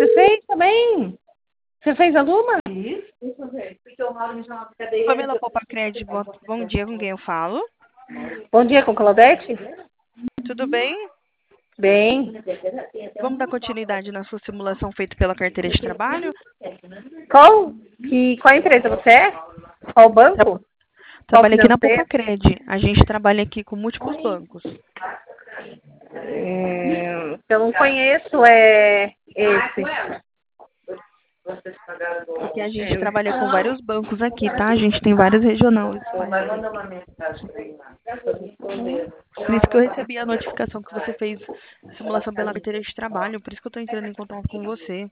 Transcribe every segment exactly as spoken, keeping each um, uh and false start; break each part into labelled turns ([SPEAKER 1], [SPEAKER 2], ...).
[SPEAKER 1] Você fez também? Você fez alguma?
[SPEAKER 2] Pamela Popacred, bom, bom dia, com quem eu falo?
[SPEAKER 1] Bom dia, com Claudete?
[SPEAKER 2] Tudo bem?
[SPEAKER 1] Bem.
[SPEAKER 2] Vamos dar continuidade na sua simulação feita pela carteira de trabalho?
[SPEAKER 1] Qual, que, qual empresa você é? Qual banco? Qual
[SPEAKER 2] Trabalho aqui na
[SPEAKER 1] financeiro?
[SPEAKER 2] Popacred. A gente trabalha aqui com múltiplos bancos.
[SPEAKER 1] Hum, eu não conheço é esse.
[SPEAKER 2] Porque a gente trabalha com vários bancos aqui, tá? A gente tem vários regionais. Por isso que eu recebi a notificação que você fez a simulação pela carteira de trabalho. Por isso que eu tô entrando em contato com você.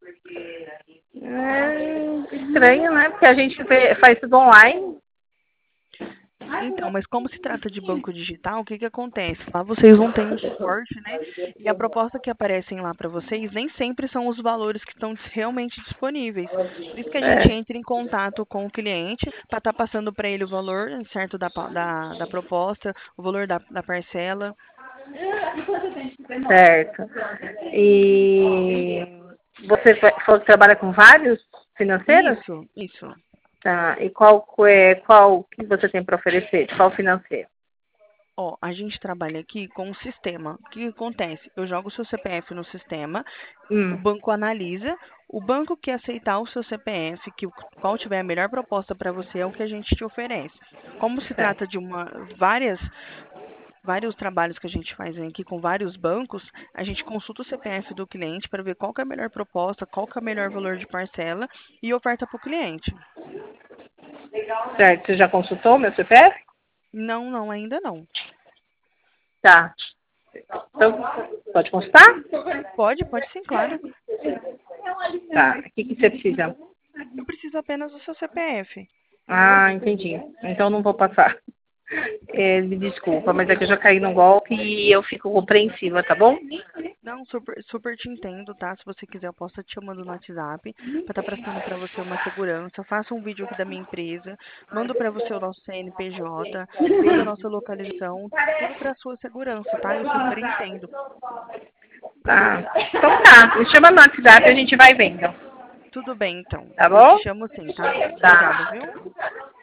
[SPEAKER 1] É estranho, né? Porque a gente vê- faz tudo online.
[SPEAKER 2] Então, mas como se trata de banco digital, o que que acontece? Lá vocês não têm um suporte, né? E a proposta que aparecem lá para vocês nem sempre são os valores que estão realmente disponíveis. Por isso que a gente
[SPEAKER 1] É,
[SPEAKER 2] entra em contato com o cliente para estar passando para ele o valor certo da, pa- da, da proposta, o valor da, da parcela.
[SPEAKER 1] certo. E você fa- falou que trabalha com vários financeiros?
[SPEAKER 2] Isso, isso.
[SPEAKER 1] Tá. E qual é qual que você tem para oferecer? Qual financeiro?
[SPEAKER 2] Ó, a gente trabalha aqui com um sistema. O que que acontece? Eu jogo o seu C P F no sistema, o
[SPEAKER 1] Hum,
[SPEAKER 2] banco analisa, o banco que aceitar o seu C P F, que o qual tiver a melhor proposta para você é o que a gente te oferece. Como se
[SPEAKER 1] certo.
[SPEAKER 2] trata de uma várias vários trabalhos que a gente faz aqui com vários bancos, a gente consulta o C P F do cliente para ver qual que é a melhor proposta, qual que é o melhor valor de parcela e oferta para o cliente.
[SPEAKER 1] Certo. Você já consultou meu C P F?
[SPEAKER 2] Não, não, ainda não.
[SPEAKER 1] Tá. Então, pode consultar?
[SPEAKER 2] Pode, pode sim, claro.
[SPEAKER 1] Tá. O que, que você precisa?
[SPEAKER 2] Eu preciso apenas do seu C P F.
[SPEAKER 1] Ah, entendi. Então não vou passar. É, me desculpa, mas é que eu já caí no golpe e eu fico compreensiva, tá bom?
[SPEAKER 2] Não, super, super te entendo, tá? Se você quiser, eu posso te chamando no WhatsApp para estar prestando para você uma segurança. Faça um vídeo aqui da minha empresa, mando para você o nosso C N P J, manda a nossa localização, tudo para sua segurança, tá? Eu super entendo.
[SPEAKER 1] Tá. Então tá. Me chama no WhatsApp e a gente vai vendo.
[SPEAKER 2] Tudo bem, então.
[SPEAKER 1] Tá
[SPEAKER 2] Eu te
[SPEAKER 1] bom?
[SPEAKER 2] chamo sim, tá? Obrigada,
[SPEAKER 1] Tá.
[SPEAKER 2] viu?